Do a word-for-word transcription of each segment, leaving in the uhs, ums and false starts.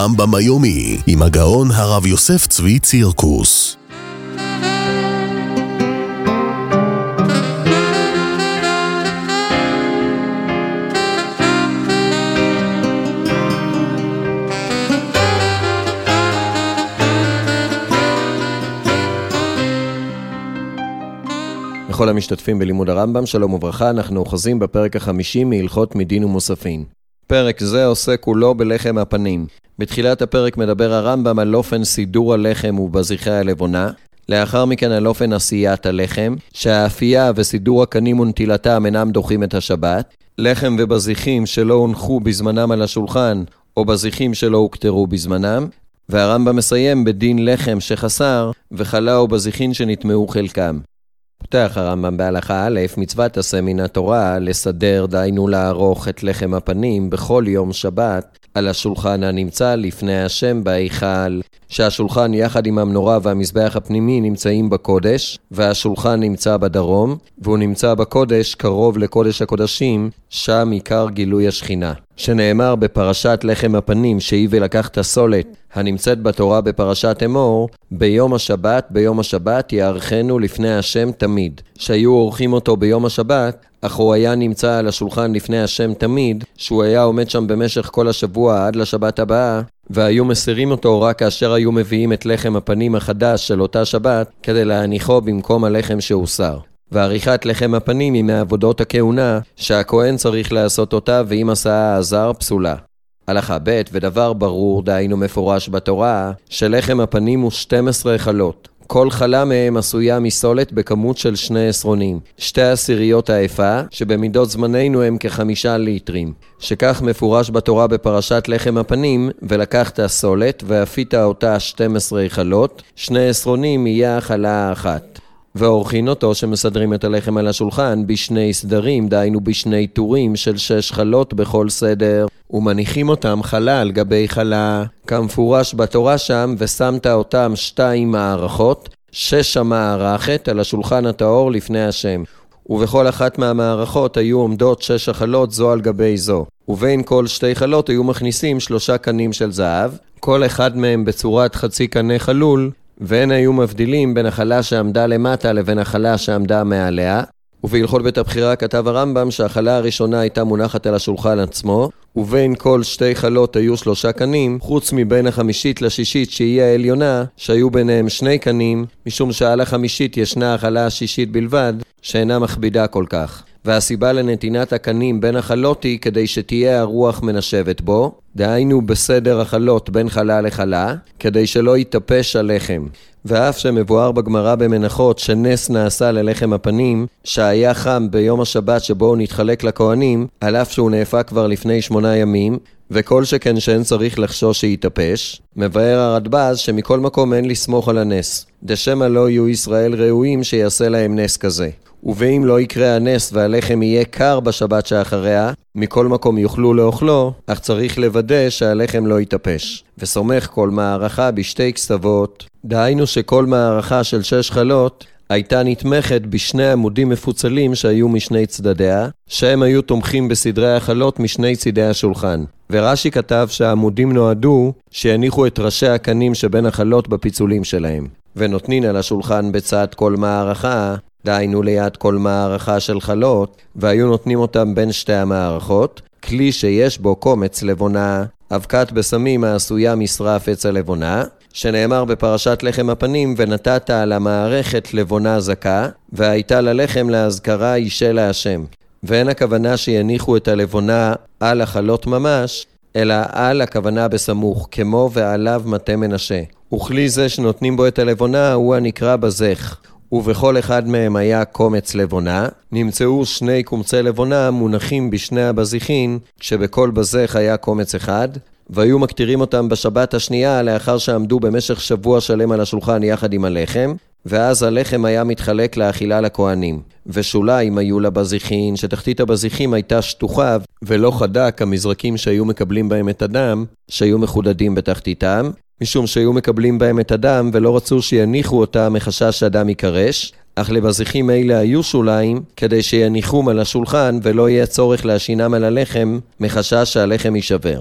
הרמב"ם היומי עם הגאון הרב יוסף צבי צירקוס. לכל המשתתפים בלימוד הרמב"ם, שלום וברכה, אנחנו אוחזים בפרק החמישי מהלכות מדין ומוספין. פרק זה עוסק כולו בלחם הפנים. בתחילת הפרק מדבר הרמב"ם על אופן סידור הלחם ובזיחי הלבונה, לאחר מכן על אופן עשיית הלחם, שהאפייה וסידור הקנים ונטילתם אינם דוחים את השבת, לחם ובזיחים שלא הונחו בזמנם על השולחן, או בזיחים שלא הוקטרו בזמנם, והרמב"ם מסיים בדין לחם שחסר, וחלה או בזיחין שנטמעו חלקם. פותח הרמב"ם בהלכה א', מצוות עשה מן התורה לסדר, דהיינו לערוך את לחם הפנים בכל יום שבת על השולחן הנמצא לפני השם בהיכל, שהשולחן יחד עם המנורה והמזבח הפנימי נמצאים בקודש, והשולחן נמצא בדרום, והוא נמצא בקודש קרוב לקודש הקודשים, שם עיקר גילוי השכינה. שנאמר בפרשת לחם הפנים שהיא ולקחת סולת, הנמצאת בתורה בפרשת אמור, ביום השבת, ביום השבת יערכנו לפני השם תמיד. שהיו עורכים אותו ביום השבת, אך הוא היה נמצא על השולחן לפני השם תמיד, שהוא היה עומד שם במשך כל השבוע עד לשבת הבאה, והיו מסירים אותו רק כאשר היו מביאים את לחם הפנים החדש של אותה שבת, כדי להניחו במקום הלחם שהוסר. ועריכת לחם הפנים היא מעבודות הכהונה, שהכהן צריך לעשות אותה, ואם עשה העזר פסולה. הלכה ב', ודבר ברור, דהיינו מפורש בתורה, שלחם הפנים הוא שתים עשרה חלות. כל חלה מהם עשויה מסולת בכמות של שני עשרונים. שתי עשיריות האפה, שבמידות זמננו הם כחמישה ליטרים. שכך מפורש בתורה בפרשת לחם הפנים, ולקחת סולת, ואפית אותה שתים עשרה חלות, שני עשרונים יהיה החלה האחת. ועורכים אותו שמסדרים את הלחם על השולחן בשני סדרים, דהיינו בשני טורים של שש חלות בכל סדר, ומניחים אותם חלה על גבי חלה, כמפורש בתורה שם, ושמת אותם שתיים מערכות, שש המערכת על השולחן הטהור לפני השם. ובכל אחת מהמערכות היו עומדות שש החלות זו על גבי זו. ובין כל שתי חלות היו מכניסים שלושה קנים של זהב, כל אחד מהם בצורת חצי קנה חלול, והן היו מבדילים בין החלה שעמדה למטה לבין החלה שעמדה מעליה. ובהלכות בית הבחירה כתב הרמב"ם שהחלה הראשונה הייתה מונחת על השולחן עצמו, ובין כל שתי חלות היו שלושה קנים, חוץ מבין החמישית לשישית שהיא העליונה, שהיו ביניהם שני קנים, משום שעל החמישית ישנה החלה השישית בלבד, שאינה מכבידה כל כך. והסיבה לנתינת הקנים בין החלות היא כדי שתהיה הרוח מנשבת בו, דהיינו בסדר החלות בין חלה לחלה, כדי שלא יתפש הלחם. ואף שמבואר בגמרא במנחות שנס נעשה ללחם הפנים, שהיה חם ביום השבת שבו הוא נתחלק לכהנים, על אף שהוא נאפה כבר לפני שמונה ימים, וכל שכן שאין צריך לחשוש שיתפש, מבאר הרדב"ז שמכל מקום אין לסמוך על הנס. דשמא לא יהיו ישראל ראויים שיעשה להם נס כזה. ואם לא יקרה הנס והלחם יהיה קר בשבת שאחריה, מכל מקום יוכלו לאוכלו, אך צריך לוודא שהלחם לא יתפש. וסומך כל מערכה בשתי כסתבות, דהיינו שכל מערכה של שש חלות הייתה נתמכת בשני עמודים מפוצלים שהיו משני צדדיה, שהם היו תומכים בסדרי החלות משני צידי השולחן. ורש"י כתב שהעמודים נועדו שיניחו את ראשי הקנים שבין החלות בפיצולים שלהם. ונותנין על השולחן בצד כל מערכה, דהיינו ליד כל מערכה של חלות, והיו נותנים אותם בין שתי המערכות, כלי שיש בו קומץ לבונה, אבקת בסמים העשויה משרף עץ הלבונה, שנאמר בפרשת לחם הפנים, ונתת על המערכת לבונה זכה, והייתה ללחם להזכרה אישה להשם. ואין הכוונה שיניחו את הלבונה על החלות ממש, אלא על הכוונה בסמוך, כמו ועליו מטה מנשה. וכלי זה שנותנים בו את הלבונה הוא הנקרא בזך. ובכל אחד מהם היה קומץ לבונה, נמצאו שני קומצי לבונה מונחים בשני הבזיחין, כשבכל בזך היה קומץ אחד, והיו מקטירים אותם בשבת השנייה לאחר שעמדו במשך שבוע שלם על השולחן יחד עם הלחם, ואז הלחם היה מתחלק לאכילה לכהנים. ושוליים היו לבזיחין, שתחתית הבזיחים הייתה שטוחה ולא חדה כמזרקים שהיו מקבלים בהם את הדם, שהיו מחודדים בתחתיתם, משום שהיו מקבלים בהם את הדם ולא רצו שיניחו אותה מחשש שהדם יקרש, אך לבזיחים אלה היו שוליים כדי שיניחום על השולחן ולא יהיה צורך להשינם על הלחם מחשש שהלחם יישבר.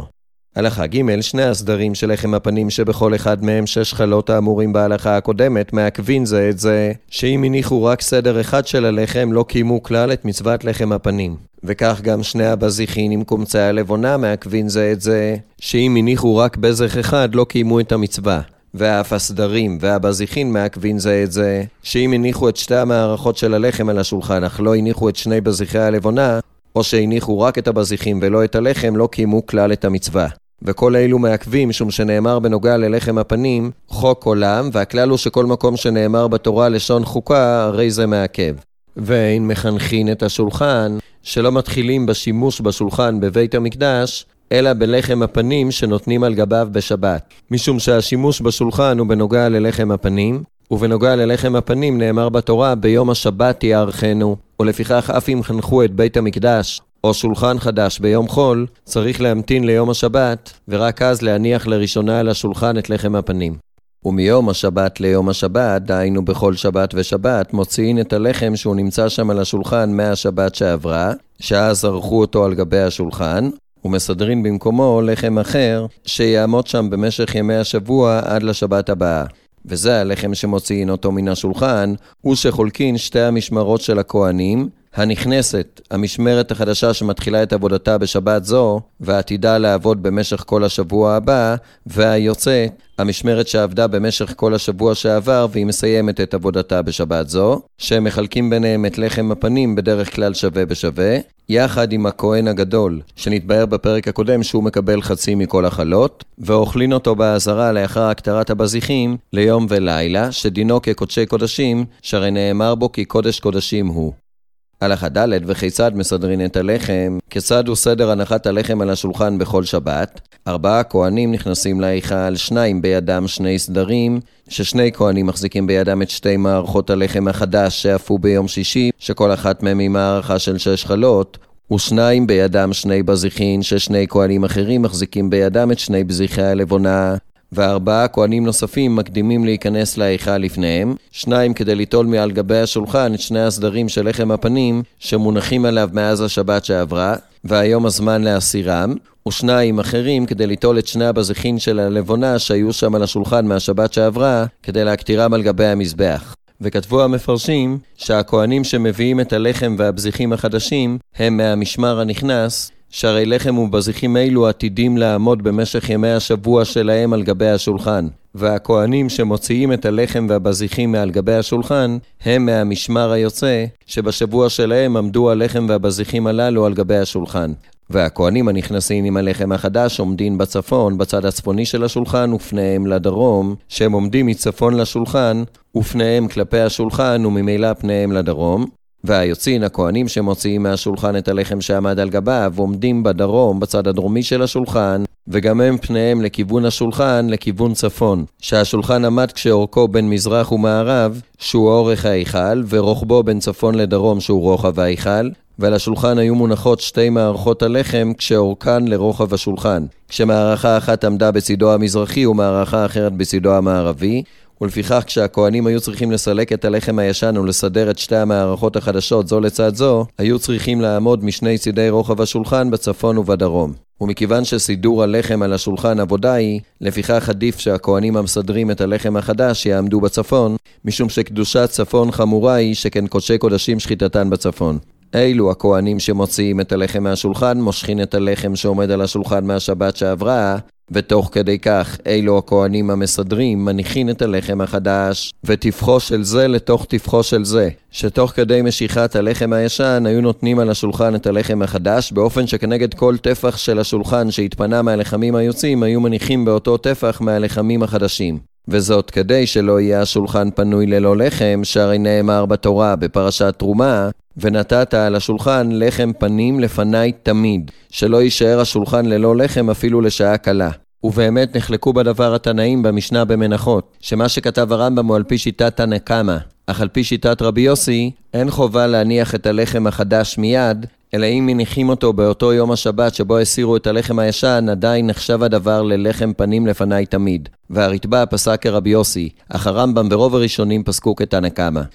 הלכה ג' שני הסדרים של לחם הפנים שבכל אחד מהם שש חלות האמורים בהלכה הקודמת מעכבים זה את זה, שאם הניחו רק סדר אחד של הלחם לא קיימו כלל את מצוות לחם הפנים. וכך גם שני הבזיחין עם קומצי הלבונה מעכבים זה את זה, שאם הניחו רק בזך אחד לא קיימו את המצווה. ואף הסדרים והבזיחין מעכבים זה את זה, שאם הניחו את שתי המערכות של הלחם על השולחן אך לא הניחו את שני בזיחי הלבונה, או שהניחו רק את הבזיחים ולא את הלחם, לא קיימו כלל את המצווה. וכל אלו מעכבים משום שנאמר בנוגע ללחם הפנים חוק עולם, והכלל הוא שכל מקום שנאמר בתורה לשון חוקה הרי זה מעכב. ואין מחנכין את השולחן שלא מתחילים בשימוש בשולחן בבית המקדש אלא בלחם הפנים שנותנים על גביו בשבת, משום שהשימוש בשולחן הוא בנוגע ללחם הפנים, ובנוגע ללחם הפנים נאמר בתורה ביום השבת יערכנו, ולפיכך אף אם חנכו את בית המקדש או שולחן חדש ביום חול, צריך להמתין ליום השבת, ורק אז להניח לראשונה על השולחן את לחם הפנים. ומיום השבת ליום השבת, דהיינו בכל שבת ושבת, מוציאים את הלחם שהוא נמצא שם על השולחן מהשבת שעברה, שאז ערכו אותו על גבי השולחן, ומסדרים במקומו לחם אחר, שיעמוד שם במשך ימי השבוע עד לשבת הבאה. וזה הלחם שמוציאים אותו מן השולחן, הוא שחולקין שתי המשמרות של הכהנים, הנכנסת, המשמרת החדשה שמתחילה את עבודתה בשבת זו, ועתידה לעבוד במשך כל השבוע הבא, והיוצאת, המשמרת שעבדה במשך כל השבוע שעבר, והיא מסיימת את עבודתה בשבת זו, שהם מחלקים ביניהם את לחם הפנים בדרך כלל שווה בשווה, יחד עם הכהן הגדול, שנתבהר בפרק הקודם שהוא מקבל חצי מכל החלות, ואוכלין אותו בעזרה לאחר הקטרת הבזיחים ליום ולילה, שדינו כקודשי קודשים, שהרי נאמר בו כי קודש קודשים הוא. הלכה ד' וכיצד מסדרים את הלחם, כיצד הוא סדר הנחת הלחם על השולחן בכל שבת. ארבעה כהנים נכנסים להיכל, שניים בידם שני סדרים, ששני כהנים מחזיקים בידם את שתי מערכות הלחם החדש שאפו ביום שישי, שכל אחת מהם היא מערכה של שש חלות, ושניים בידם שני בזיחין, ששני כהנים אחרים מחזיקים בידם את שני בזיחי הלבונה. וארבעה כהנים נוספים מקדימים להיכנס להיכל לפניהם, שניים כדי ליטול מעל גבי השולחן את שני הסדרים של לחם הפנים שמונחים עליו מאז השבת שעברה, והיום הזמן להסירם, ושניים אחרים כדי ליטול את שני הבזיחין של הלבונה שהיו שם על השולחן מהשבת שעברה, כדי להקטירם על גבי המזבח. וכתבו המפרשים שהכהנים שמביאים את הלחם והבזיחים החדשים הם מהמשמר הנכנס, שהרי לחם ובזיחים אלו עתידים לעמוד במשך ימי השבוע שלהם על גבי השולחן, והכהנים שמוציאים את הלחם והבזיחים מעל גבי השולחן הם מהמשמר היוצא, שבשבוע שלהם עמדו הלחם והבזיחים הללו על גבי השולחן. והכהנים הנכנסים עם הלחם החדש עומדים בצפון, בצד הצפוני של השולחן, ופניהם לדרום, שהם עומדים מצפון לשולחן, ופניהם כלפי השולחן וממילא פניהם לדרום. והיוצאים, הכהנים שמוציאים מהשולחן את הלחם שעמד על גביו, עומדים בדרום, בצד הדרומי של השולחן, וגם הם פניהם לכיוון השולחן, לכיוון צפון, שהשולחן עמד כשאורכו בין מזרח ומערב, שהוא אורך ההיכל, ורוחבו בין צפון לדרום, שהוא רוחב ההיכל, ועל השולחן היו מונחות שתי מערכות הלחם כשאורכן לרוחב השולחן, כשמערכה אחת עמדה בצידו המזרחי ומערכה אחרת בצידו המערבי, ולפיכך כשהכהנים היו צריכים לסלק את הלחם הישן ולסדר את שתי המערכות החדשות זו לצד זו, היו צריכים לעמוד משני צידי רוחב השולחן בצפון ובדרום. ומכיוון שסידור הלחם על השולחן עבודה היא, לפיכך עדיף שהכהנים המסדרים את הלחם החדש יעמדו בצפון, משום שקדושת צפון חמורה היא שכן קודשי קודשים שחיטתן בצפון. אילו הכהנים שמוציאים את הלחם מהשולחן מושכים את הלחם שעומד על השולחן מהשבת שעברה, ותוך כדי כך אילו הכהנים המסדרים מניחים את הלחם החדש ותפחו של זה לתוך תפחו של זה, שתוך כדי משיכת הלחם הישן היו נותנים על השולחן את הלחם החדש, באופן שכנגד כל טפח של השולחן שהתפנה מהלחמים היוצאים היו מניחים באותו טפח מהלחמים החדשים. וזאת כדי שלא יהיה השולחן פנוי ללא לחם, שהרי נאמר בתורה בפרשת תרומה, ונתת על השולחן לחם פנים לפני תמיד, שלא יישאר השולחן ללא לחם אפילו לשעה קלה. ובאמת נחלקו בדבר התנאים במשנה במנחות, שמה שכתב הרמב"ם הוא על פי שיטת תנא קמא, אך על פי שיטת רבי יוסי, אין חובה להניח את הלחם החדש מיד, אלא אם מניחים אותו באותו יום השבת שבו הסירו את הלחם הישן, עדיין נחשב הדבר ללחם פנים לפני תמיד. והרתב"א פסק כרבי יוסי, אך הרמב"ם ברוב הראשונים פסקו כתנא קמא.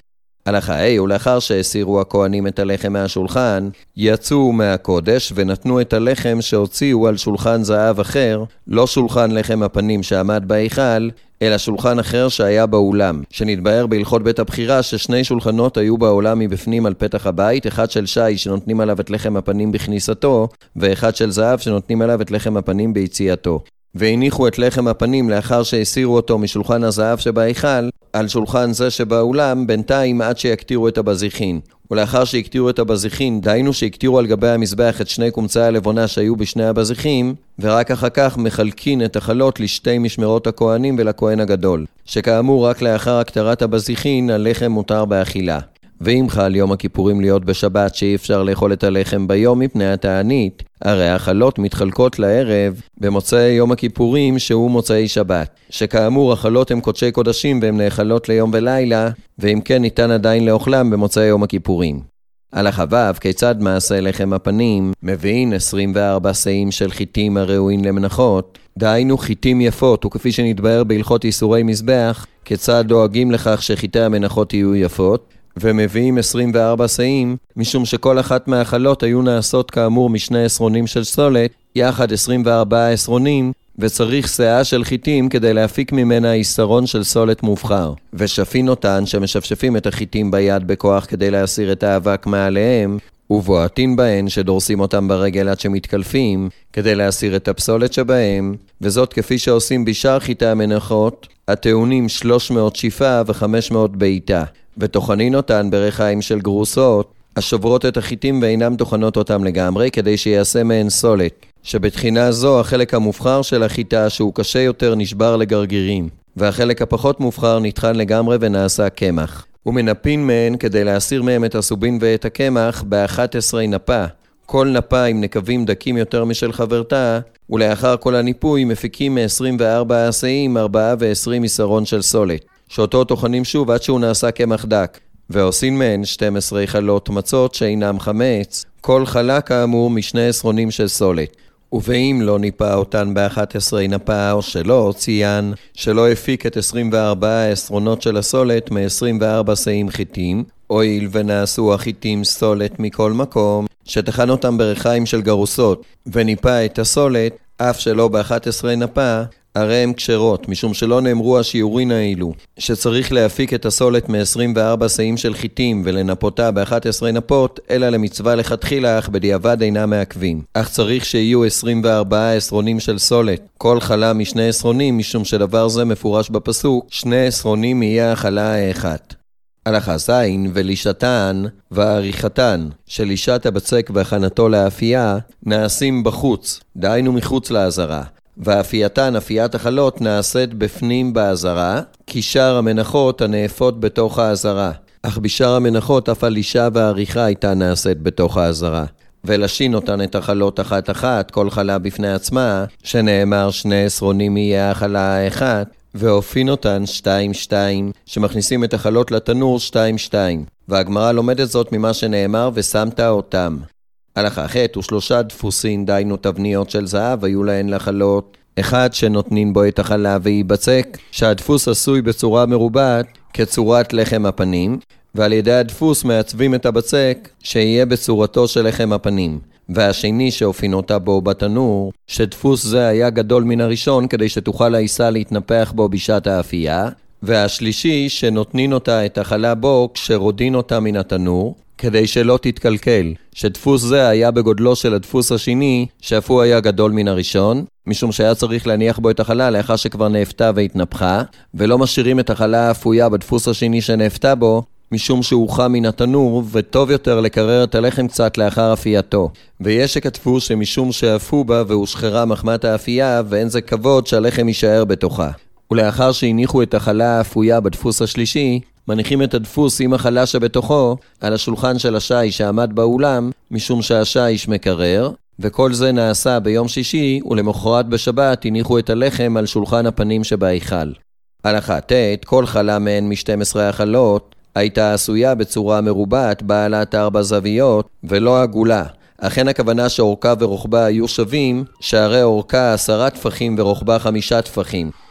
הלכה ה' ולאחר שהסירו הכהנים את הלחם מהשולחן, יצאו מהקודש ונתנו את הלחם שהוציאו על שולחן זהב אחר, לא שולחן לחם הפנים שעמד בהיכל, אלא שולחן אחר שהיה באולם, שנתבהר בהלכות בית הבחירה ששני שולחנות היו בעולם מבפנים על פתח הבית, אחד של שי שנותנים עליו את לחם הפנים בכניסתו, ואחד של זהב שנותנים עליו את לחם הפנים ביציאתו. והניחו את לחם הפנים לאחר שהסירו אותו משולחן הזהב שבהיכל, על שולחן זה שבאולם בינתיים עד שיקטירו את הבזיחין. ולאחר שהקטירו את הבזיחין, דהיינו שהקטירו על גבי המזבח את שני קומצי הלבונה שהיו בשני הבזיחים, ורק אחר כך מחלקין את החלות לשתי משמרות הכהנים ולכהן הגדול, שכאמור רק לאחר הקטרת הבזיחין הלחם מותר באכילה. ואם חל יום הכיפורים להיות בשבת שאי אפשר לאכול את הלחם ביום מפני התענית, הרי החלות מתחלקות לערב במוצאי יום הכיפורים שהוא מוצאי שבת, שכאמור החלות הם קודשי קודשים והם נאכלות ליום ולילה, ואם כן ניתן עדיין לאוכלם במוצאי יום הכיפורים. הלכה ו' כיצד מעשה לחם הפנים מביאים עשרים וארבע שאים של חיטים הראויים למנחות, דהיינו חיטים יפות, וכפי שנתבהר בהלכות איסורי מזבח, כיצד דואגים לכך שחיטי המנחות יהיו יפות, ומביאים עשרים וארבע שאים, משום שכל אחת מהחלות היו נעשות כאמור משני עשרונים של סולת, יחד עשרים וארבעה עשרונים, וצריך שאה של חיטים כדי להפיק ממנה עשרון של סולת מובחר. ושפין אותן שמשפשפים את החיטים ביד בכוח כדי להסיר את האבק מעליהם, ובועטין בהן שדורסים אותם ברגל עד שמתקלפים, כדי להסיר את הפסולת שבהם, וזאת כפי שעושים בשאר חיטי המנחות, הטעונים שלוש מאות שיפה ו-חמש מאות בעיטה. וטוחנין אותן ברחיים של גרוסות, השוברות את החיטים ואינם טוחנות אותם לגמרי, כדי שיעשה מהן סולת, שבתחינה זו החלק המובחר של החיטה שהוא קשה יותר נשבר לגרגירים, והחלק הפחות מובחר נטחן לגמרי ונעשה קמח. ומנפין מהן כדי להסיר מהם את הסובין ואת הקמח ב-אחת עשרה נפה, כל נפה עם נקבים דקים יותר משל חברתה, ולאחר כל הניפוי מפיקים מ-עשרים וארבע שאים ארבע ועשרים עשרון של סולת, שאותו טוחנים שוב עד שהוא נעשה קמח דק, ועושים מהן שתים עשרה חלות מצות שאינם חמץ, כל חלה כאמור משני עשרונים של סולת. ובאם לא ניפה אותן ב-אחת עשרה נפה או שלא, ציין שלא הפיק את עשרים וארבע עשרונות של הסולת מ-עשרים וארבע שאים חיטים, הואיל ונעשו החיטים סולת מכל מקום, שטחן אותם ברחיים של גרוסות, וניפה את הסולת, אף שלא ב-אחת עשרה נפה, הרי הם קשרות, משום שלא נאמרו השיעורין האלו, שצריך להפיק את הסולת מ-עשרים וארבע שאים של חיטים ולנפותה ב-אחת עשרה נפות, אלא למצווה לכתחילה, אך בדיעבד אינה מעכבים. אך צריך שיהיו עשרים וארבע עשרונים של סולת, כל חלה משני עשרונים, משום שדבר זה מפורש בפסוק, שני עשרונים יהיה החלה האחת. הלכה ז' ולישתן ועריכתן של לישת הבצק והכנתו לאפייה נעשים בחוץ, דהיינו מחוץ לעזרה. ואפייתן, אפיית החלות, נעשית בפנים בעזרה, כי שאר המנחות הנאפות בתוך העזרה. אך בשאר המנחות אף הלישה והעריכה הייתה נעשית בתוך העזרה. ולשין אותן את החלות אחת אחת, כל חלה בפני עצמה, שנאמר שני עשרונים יהיה החלה האחת, ואופין אותן שתיים שתיים, שמכניסים את החלות לתנור שתיים שתיים. והגמרא לומדת זאת ממה שנאמר ושמת אותם. הלכה ח' ושלושה דפוסין, דיינו תבניות של זהב, היו להן לחלות. אחד שנותנים בו את החלה ויבצק, שהדפוס עשוי בצורה מרובעת כצורת לחם הפנים, ועל ידי הדפוס מעצבים את הבצק שיהיה בצורתו של לחם הפנים. והשני שאופין אותה בו בתנור, שדפוס זה היה גדול מן הראשון כדי שתוכל העיסה להתנפח בו בשעת האפייה, והשלישי שנותנים אותה את החלה בו כשרודין אותה מן התנור, כדי שלא תתקלקל, שדפוס זה היה בגודלו של הדפוס השני, שאף הוא היה גדול מן הראשון, משום שהיה צריך להניח בו את החלה לאחר שכבר נאפתה והתנפחה, ולא משאירים את החלה האפויה בדפוס השני שנאפתה בו, משום שהוא חם מן התנור, וטוב יותר לקרר את הלחם קצת לאחר אפייתו. ויש שכתבו שמשום שאפו בה והושחרה מחמת האפייה, ואין זה כבוד שהלחם יישאר בתוכה. ולאחר שהניחו את החלה האפויה בדפוס השלישי, מניחים את הדפוס עם החלה שבתוכו על השולחן של השיש שעמד באולם, משום שהשיש מקרר, וכל זה נעשה ביום שישי, ולמחרת בשבת הניחו את הלחם על שולחן הפנים שבהיכל. הלכה ט' כל חלה מהן מ-שתים עשרה החלות, הייתה עשויה בצורה מרובעת בעלת ארבע זוויות, ולא עגולה. אכן הכוונה שאורכה ורוחבה היו שווים, שהרי אורכה עשרה טפחים ורוחבה חמישה טפחים.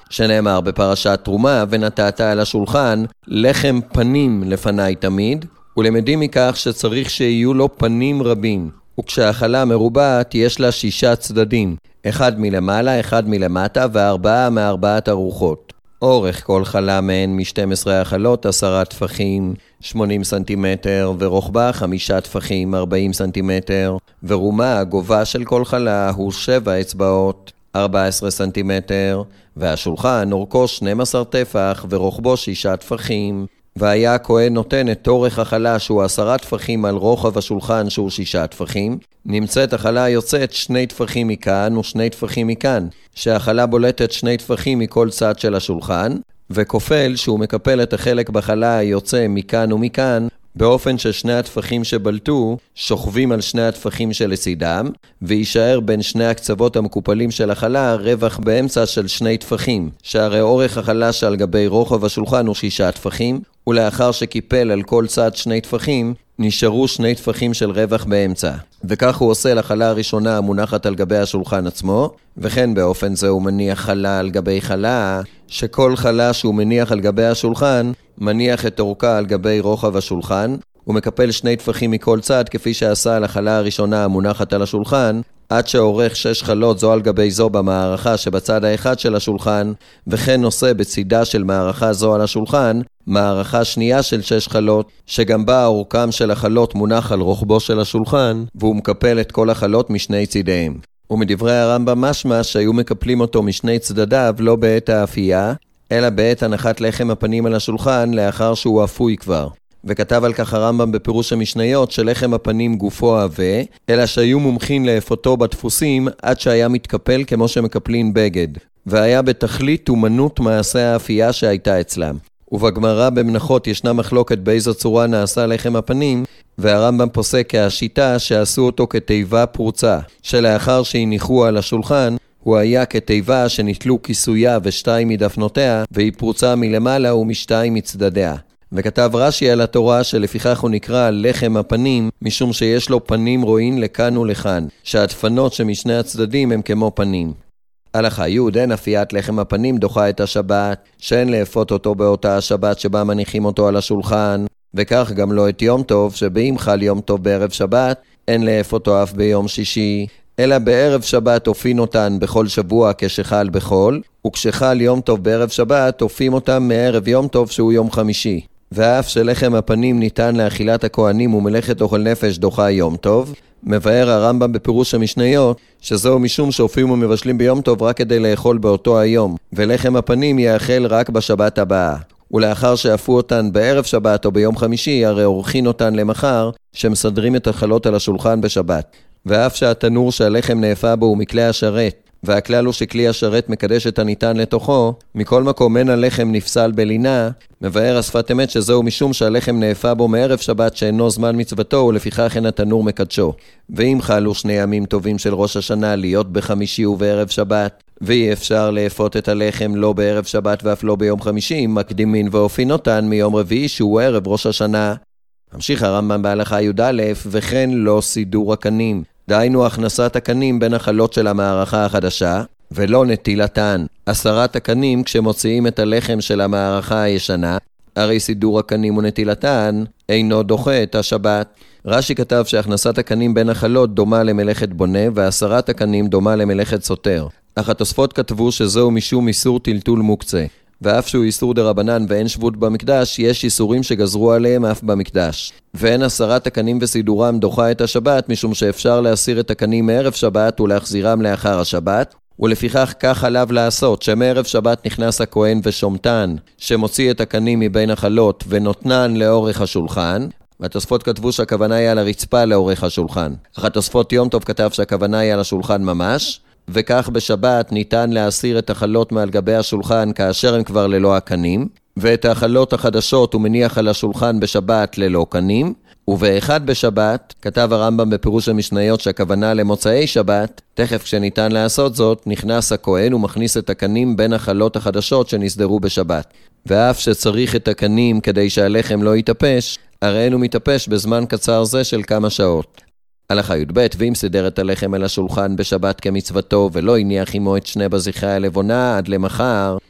שנאמר בפרשת תרומה, ונתת על השולחן לחם פנים לפני תמיד, ולמדים מכך שצריך שיהיו לו פנים רבים. וכשהחלה מרובעת יש לה שישה צדדים, אחד מלמעלה, אחד מלמטה, וארבעה מארבעת הרוחות. אורך כל חלה מהן מ-שתים עשרה החלות, עשרה טפחים, שמונים סנטימטר, ורוחבה חמישה טפחים, ארבעים סנטימטר, ורומה הגובה של כל חלה הוא שבע אצבעות, ארבע עשרה סנטימטר, והשולחן אורכו שנים עשר טפח, ורוחבו שישה טפחים. והיה הכהן נותן את אורך החלה שהוא עשרה טפחים על רוחב השולחן שהוא שישה טפחים. נמצאת החלה יוצאת שני טפחים מכאן ושני טפחים מכאן, שהחלה בולטת שני טפחים מכל צד של השולחן, וכופל שהוא מקפל את החלק בחלה היוצא מכאן ומכאן, באופן ששני הטפחים שבלטו שוכבים על שני הטפחים שלצידם, וישאר בין שני הקצוות המקופלים של החלה רווח באמצע של שני טפחים, שהרי אורך החלה שעל גבי רוחב השולחן הוא שישה טפחים, ולאחר שקיפל על כל צד שני טפחים, נשארו שני טפחים של רווח באמצע. וכך הוא עושה לחלה הראשונה המונחת על גבי השולחן עצמו, וכן באופן זה הוא מניח חלה על גבי חלה, שכל חלה שהוא מניח על גבי השולחן, מניח את אורכה על גבי רוחב השולחן, ומקפל שני טפחים מכל צד כפי שעשה לחלה הראשונה המונחת על השולחן, עד שעורך שש חלות זו על גבי זו במערכה שבצד האחד של השולחן, וכן נושא בצידה של מערכה זו על השולחן, מערכה שנייה של שש חלות, שגם בה אורכם של החלות מונח על רוחבו של השולחן, והוא מקפל את כל החלות משני צידיהם. ומדברי הרמב"ם משמע שהיו מקפלים אותו משני צדדיו לא בעת האפייה, אלא בעת הנחת לחם הפנים על השולחן לאחר שהוא אפוי כבר. וכתב על כך הרמב"ם בפירוש המשניות שלחם הפנים גופו עבה, אלא שהיו מומחים לאפותו בדפוסים עד שהיה מתקפל כמו שמקפלין בגד, והיה בתכלית אומנות מעשה האפייה שהייתה אצלם. ובגמרא במנחות ישנה מחלוקת באיזו צורה נעשה לחם הפנים, והרמב"ם פוסק כהשיטה שעשו אותו כתיבה פרוצה, שלאחר שהניחו על השולחן, הוא היה כתיבה שנתלו כיסויה ושתיים מדפנותיה, והיא פרוצה מלמעלה ומשתיים מצדדיה. וכתב רש"י על התורה שלפיכך הוא נקרא לחם הפנים, משום שיש לו פנים רואים לכאן ולכאן, שהדפנות שמשני הצדדים הם כמו פנים. הלכה י' אין אפיית לחם הפנים דוחה את השבת, שאין לאפות אותו באותה השבת שבה מניחים אותו על השולחן, וכך גם לא את יום טוב, שבאם חל יום טוב בערב שבת, אין לאפות אותו אף ביום שישי, אלא בערב שבת אופין אותן בכל שבוע כשחל בחול, וכשחל יום טוב בערב שבת אופים אותם מערב יום טוב שהוא יום חמישי. ואף שלחם הפנים ניתן לאכילת הכהנים ומלאכת אוכל נפש דוחה יום טוב, מבאר הרמב"ם בפירוש המשניות שזהו משום שאופים ומבשלים ביום טוב רק כדי לאכול באותו היום, ולחם הפנים יאכל רק בשבת הבאה. ולאחר שאפו אותן בערב שבת או ביום חמישי, הרי עורכים אותן למחר, שמסדרים את החלות על השולחן בשבת. ואף שהתנור שהלחם נאפה בו הוא מכלי השרת, והכלל הוא שכלי השרת מקדש את הניתן לתוכו, מכל מקום אין הלחם נפסל בלינה, מבאר השפת אמת שזהו משום שהלחם נאפה בו מערב שבת שאינו זמן מצוותו, ולפיכך אין התנור מקדשו. ואם חלו שני ימים טובים של ראש השנה להיות בחמישי ובערב שבת, ואי אפשר לאפות את הלחם לא בערב שבת ואף לא ביום חמישי, מקדימין ואופין אותן מיום רביעי שהוא ערב ראש השנה. ממשיך הרמב"ם בהלכה י"א, וכן לא סידור הקנים. דהיינו הכנסת הקנים בין החלות של המערכה החדשה, ולא נטילתן. עשרת הקנים כשמוציאים את הלחם של המערכה הישנה, הרי סידור הקנים ונטילתן אינו דוחה את השבת. רש"י כתב שהכנסת הקנים בין החלות דומה למלאכת בונה, ועשרת הקנים דומה למלאכת סותר. אך התוספות כתבו שזהו משום איסור טלטול מוקצה. ואף שהוא איסור דרבנן ואין שבות במקדש, יש איסורים שגזרו עליהם אף במקדש. ואין עשרת הקנים וסידורם דוחה את השבת, משום שאפשר להסיר את הקנים מערב שבת ולהחזירם לאחר השבת, ולפיכך כך עליו לעשות, שמערב שבת נכנס הכהן ושומתן, שמוציא את הקנים מבין החלות ונותנן לאורך השולחן, והתוספות כתבו שהכוונה היא על הרצפה לאורך השולחן. אך התוספות יום טוב כתב שהכוונה היא על השולחן ממש, וכך בשבת ניתן להסיר את החלות מעל גבי השולחן כאשר הם כבר ללא הקנים, ואת החלות החדשות הוא מניח על השולחן בשבת ללא קנים, ובאחד בשבת, כתב הרמב"ם בפירוש המשניות שהכוונה למוצאי שבת, תכף כשניתן לעשות זאת, נכנס הכהן ומכניס את הקנים בין החלות החדשות שנסדרו בשבת. ואף שצריך את הקנים כדי שהלחם לא יתאפש, הרי אינו מתאפש בזמן קצר זה של כמה שעות. הלכה י"ב, ואם סידר את הלחם אל השולחן בשבת כמצוותו ולא הניח עמו את שני בזיחי הלבונה עד למחר,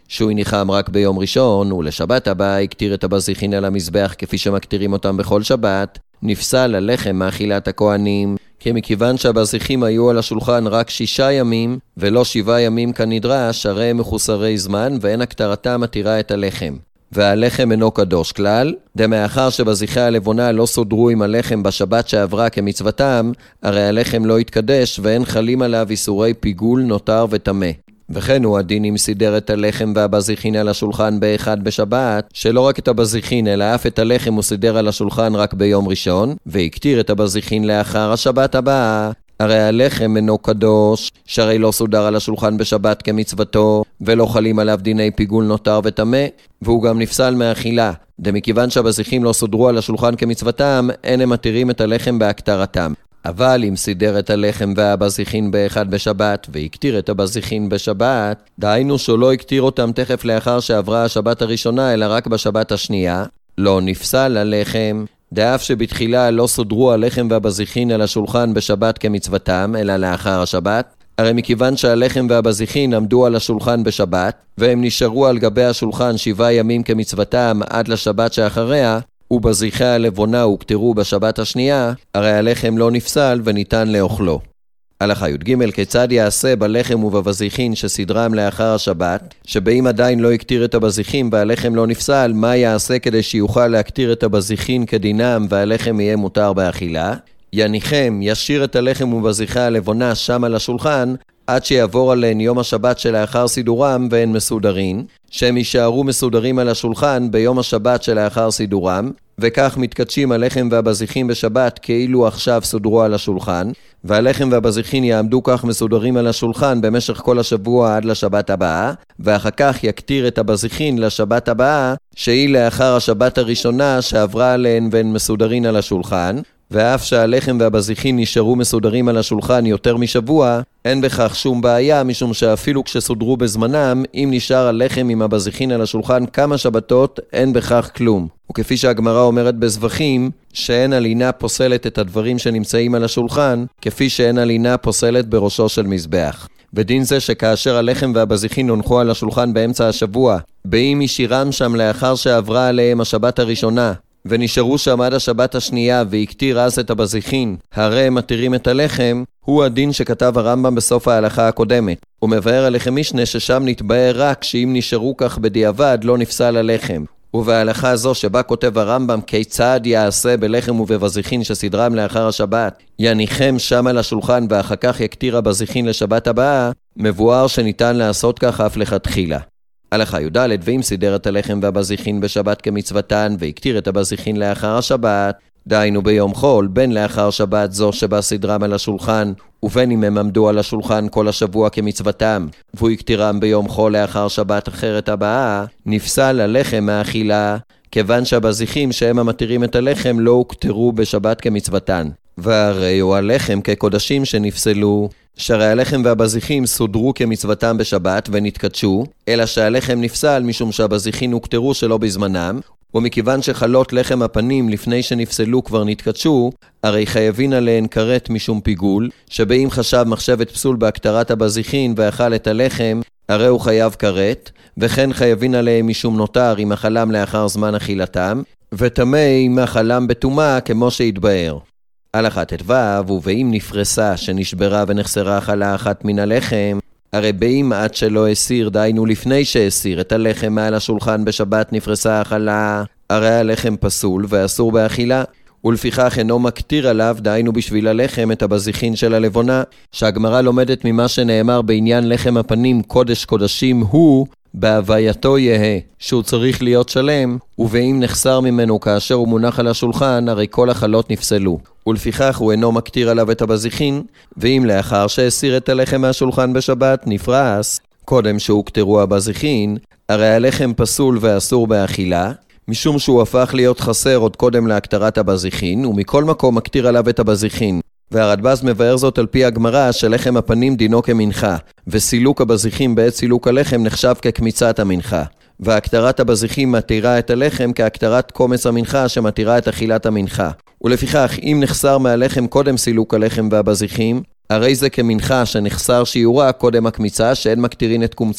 שהוא הניחם רק ביום ראשון, ולשבת הבאה הקטיר את הבזיחין על המזבח כפי שמקטירים אותם בכל שבת, נפסל הלחם מאכילת הכהנים, כי מכיוון שהבזיחים היו על השולחן רק שישה ימים, ולא שבעה ימים כנדרש, הרי הם מחוסרי זמן, ואין הקטרתה מתירה את הלחם. והלחם אינו קדוש כלל, דמאחר שבזיחי הלבונה לא סודרו עם הלחם בשבת שעברה כמצוותם, הרי הלחם לא יתקדש ואין חלים עליו איסורי פיגול, נותר וטמא. וכן הוא הדין אם סידר את הלחם והבזיחין על השולחן באחד בשבת, שלא רק את הבזיחין אלא אף את הלחם הוא סידר על השולחן רק ביום ראשון, והקטיר את הבזיחין לאחר השבת הבאה, הרי הלחם אינו קדוש, שהרי לא סודר על השולחן בשבת כמצוותו, ולא חלים עליו דיני פיגול, נותר וטמא, והוא גם נפסל מאכילה. דמכיוון שהבזיחים לא סודרו על השולחן כמצוותם, אין הם מתירים את הלחם בהקטרתם. אבל אם סידר את הלחם והבזיחין באחד בשבת, והקטיר את הבזיחין בשבת, דהיינו שלא הקטיר אותם תכף לאחר שעברה השבת הראשונה, אלא רק בשבת השנייה, לא נפסל הלחם, דאף שבתחילה לא סודרו הלחם והבזיחין על השולחן בשבת כמצוותם, אלא לאחר השבת, הרי מכיוון שהלחם והבזיחין עמדו על השולחן בשבת, והם נשארו על גבי השולחן שבעה ימים כמצוותם עד לשבת שאחריה, ובזיחי הלבונה הוקטרו בשבת השנייה, הרי הלחם לא נפסל וניתן לאוכלו. הלכה י"ג, כיצד יעשה בלחם ובבזיחין שסדרם לאחר השבת, שבאים עדיין לא יקטיר את הבזיחים והלחם לא נפסל, מה יעשה כדי שיוכל להקטיר את הבזיחין כדינם והלחם יהיה מותר באכילה? יניחם, ישיר את הלחם ובזיחי הלבונה שם על השולחן, עד שיעבור עליהן יום השבת שלאחר סידורם והן מסודרים, שהם יישארו מסודרים על השולחן ביום השבת שלאחר סידורם, וכך מתקדשים הלחם והבזיחים בשבת כאילו עכשיו סודרו על השולחן, והלחם והבזיחין יעמדו כך מסודרים על השולחן במשך כל השבוע עד לשבת הבאה, ואחר כך יקטיר את הבזיחין לשבת הבאה, שהיא לאחר השבת הראשונה שעברה עליהן והן מסודרים על השולחן, ואף שהלחם והבזיחין נשארו מסודרים על השולחן יותר משבוע, אין בכך שום בעיה, משום שאפילו כשסודרו בזמנם, אם נשאר הלחם עם הבזיחין על השולחן כמה שבתות, אין בכך כלום. וכפי שהגמרא אומרת בזבחים, שאין הלינה פוסלת את הדברים שנמצאים על השולחן, כפי שאין הלינה פוסלת בראשו של מזבח. ודין זה שכאשר הלחם והבזיחין הונחו על השולחן באמצע השבוע, באם ישירם שם לאחר שעברה עליהם השבת הראשונה, ונשארו שם עד השבת השנייה ויקטיר אז את הבזיחין, הרי הם מתירים את הלחם, הוא הדין שכתב הרמב"ם בסוף ההלכה הקודמת. הוא מבאר הלחם משנה ששם נתבאר רק שאם נשארו כך בדיעבד לא נפסל הלחם. ובהלכה זו שבה כותב הרמב"ם כיצד יעשה בלחם ובבזיחין שסדרם לאחר השבת, יניחם שם על השולחן ואחר כך יקטיר הבזיחין לשבת הבאה, מבואר שניתן לעשות כך אף לכתחילה. הלכה י"ד, ואם סידר את הלחם והבזיחין בשבת כמצוותן והקטיר את הבזיחין לאחר השבת, דהיינו ביום חול, בין לאחר שבת זו שבה סדרם על השולחן, ובין אם הם עמדו על השולחן כל השבוע כמצוותם, והוא יקטירם ביום חול לאחר שבת אחרת הבאה, נפסל הלחם מהאכילה, כיוון שהבזיחים שהם המתירים את הלחם לא הוקטרו בשבת כמצוותן. והרי הוא הלחם כקודשים שנפסלו, שהרי הלחם והבזיחים סודרו כמצוותם בשבת ונתקדשו, אלא שהלחם נפסל משום שהבזיחים הוקטרו שלא בזמנם, ומכיוון שחלות לחם הפנים לפני שנפסלו כבר נתקדשו, הרי חייבין עליהן כרת משום פיגול, שבאם חשב מחשבת פסול בהקטרת הבזיחין ואכל את הלחם, הרי הוא חייב כרת, וכן חייבין עליהם משום נותר אם אכלם לאחר זמן אכילתם, וטמא אם אכלם בטומאה כמו שהתבאר. הלכה ט"ו, ובאם נפרסה שנשברה ונחסרה חלה אחת מן הלחם, הרי באם עד שלא הסיר, דהיינו לפני שהסיר את הלחם מעל השולחן בשבת נפרסה החלה, הרי הלחם פסול ואסור באכילה, ולפיכך אינו מקטיר עליו, דהיינו בשביל הלחם, את הבזיחין של הלבונה, שהגמרא לומדת ממה שנאמר בעניין לחם הפנים קודש קודשים הוא, בהווייתו יהה, שהוא צריך להיות שלם, ובאם נחסר ממנו כאשר הוא מונח על השולחן, הרי כל החלות נפסלו. ולפיכך הוא אינו מקטיר עליו את הבזיחין, ואם לאחר שהסיר את הלחם מהשולחן בשבת נפרס, קודם שהוקטרו הבזיחין, הרי הלחם פסול ואסור באכילה, משום שהוא הפך להיות חסר עוד קודם להקטרת הבזיחין, ומכל מקום מקטיר עליו את הבזיחין. והרדב"ז מבאר זאת על פי הגמרא שלחם הפנים דינו כמנחה, וסילוק הבזיחים בעת סילוק הלחם נחשב כקמיצת המנחה. והקטרת הבזיחים מתירה את הלחם כהקטרת קומץ המנחה שמתירה את אכילת המנחה. ולפיכך, אם נחסר מהלחם קודם סילוק הלחם והבזיחים, הרי זה כמנחה שנחסר שיעורה קודם הקמיצה שאין מקטירין את קומצה.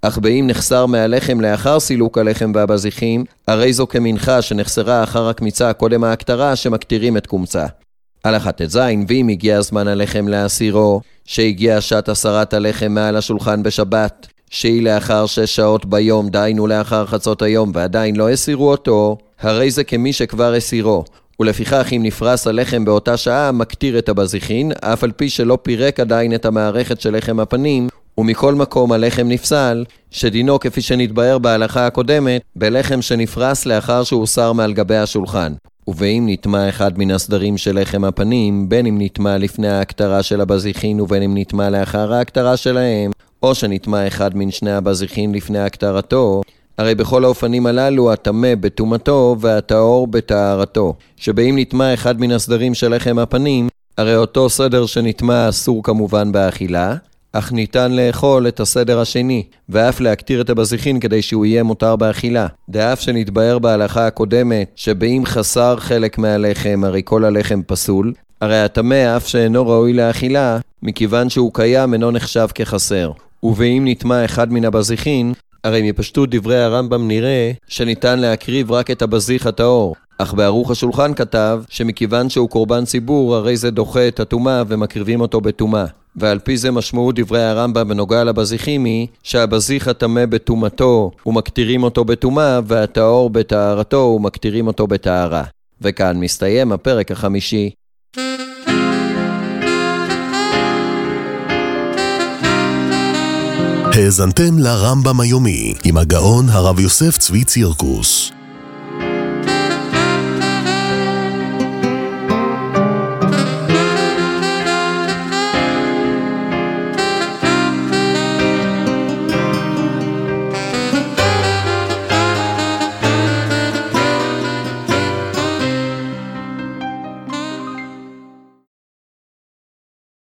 אך באם נחסר מהלחם לאחר סילוק הלחם והבזיחים, הרי זו כמנחה שנחסרה אחר הקמיצה קודם ההקטרה שמקטירים את קומצה. הלכה ט"ז, ואם הגיע הזמן הלחם להסירו, שהגיע שעת הסרת הלחם מעל השולחן בשבת, שהיא לאחר שש שעות ביום, דהיינו לאחר חצות היום, ועדיין לא הסירו אותו, הרי זה כמי שכבר הסירו. ולפיכך אם נפרס הלחם באותה שעה, מקטיר את הבזיחין, אף על פי שלא פירק עדיין את המערכת של לחם הפנים, ומכל מקום הלחם נפסל, שדינו כפי שנתבהר בהלכה הקודמת, בלחם שנפרס לאחר שהוסר מעל גבי השולחן. ובאם נטמע אחד מן הסדרים של לחם הפנים, בין אם נטמע לפני ההקטרה של הבזיחין ובין אם נטמע לאחר ההקטרה שלהם, או שנטמע אחד מן שני הבזיחין לפני הקטרתו, הרי בכל האופנים הללו הטמא בטומאתו והטהור בטהרתו. שבאם נטמע אחד מן הסדרים של לחם הפנים, הרי אותו סדר שנטמע אסור כמובן באכילה, אך ניתן לאכול את הסדר השני, ואף להקטיר את הבזיחין כדי שהוא יהיה מותר באכילה. דאף שנתבהר בהלכה הקודמת, שבאם חסר חלק מהלחם, הרי כל הלחם פסול, הרי הטמא אף שאינו ראוי לאכילה, מכיוון שהוא קיים אינו נחשב כחסר. ובאם נטמע אחד מן הבזיחין, הרי מפשטות דברי הרמב"ם נראה שניתן להקריב רק את הבזיח הטהור. אך בערוך השולחן כתב שמכיוון שהוא קורבן ציבור, הרי זה דוחה את הטומאה ומקריבים אותו בטומאה. ועל פי זה משמעות דברי הרמב"ם בנוגע לבזיחים היא שהבזיח הטמא בטומאתו ומקטירים אותו בטומאה, והטהור בטהרתו ומקטירים אותו בטהרה. וכאן מסתיים הפרק החמישי. האזנתם לרמב"ם היומי עם הגאון הרב יוסף צבי צירקוס.